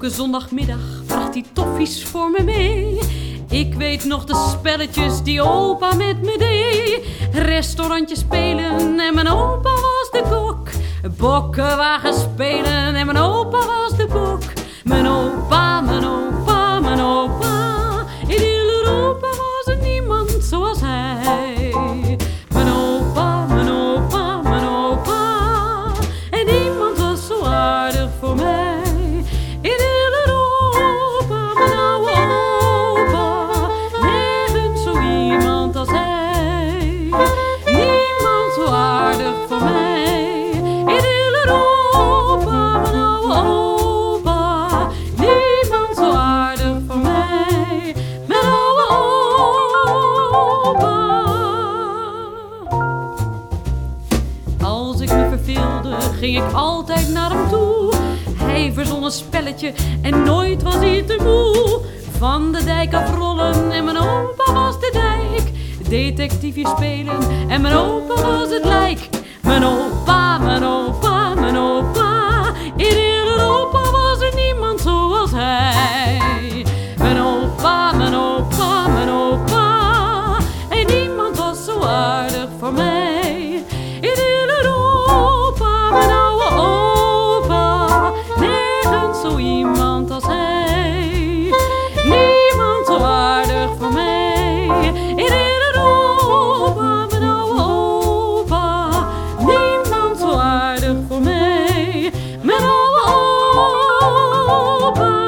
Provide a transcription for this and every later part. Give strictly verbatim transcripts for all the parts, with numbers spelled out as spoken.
Elke zondagmiddag bracht hij toffies voor me mee. Ik weet nog de spelletjes die opa met me deed. Restaurantje spelen en mijn opa was de kok. Bokkenwagen spelen en mijn opa was de bok. Mijn opa, mijn opa, mijn opa. In heel Europa was er niemand zoals hij. Mijn opa, mijn opa, mijn opa. En niemand was zo aardig voor mij. In heel Europa, mijn oude opa. Nergens zo iemand als hij. Niemand zo aardig voor mij. In heel Europa, mijn oude opa. Niemand zo aardig voor mij. Mijn oude opa. Als ik me verveelde, ging ik altijd naar hem toe. Hij verzon een spelletje en nooit was hij te moe. Van de dijk afrollen en mijn opa was de dijk. Detectiefje spelen en mijn opa was het lijk. Mijn opa, mijn opa, mijn opa. In heel Europa was er niemand zoals hij. Mijn opa, mijn opa, mijn opa. En niemand was zo aardig voor mij. In heel Europa, mijn oude opa. Nergens zo iemand als hij. Niemand zo aardig voor mij. In heel Europa, mijn oude opa. Niemand zo aardig voor mij. Mijn oude opa.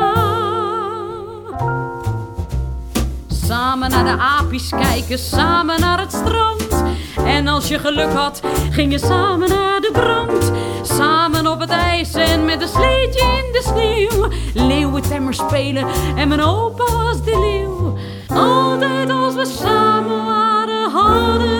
Samen naar de apies kijken, samen naar het strand. En als je geluk had, ging je samen naar de brand. Samen op het ijs en met een sleetje in de sneeuw. Leeuwentemmer spelen en mijn opa was de leeuw. Altijd als we samen waren, hadden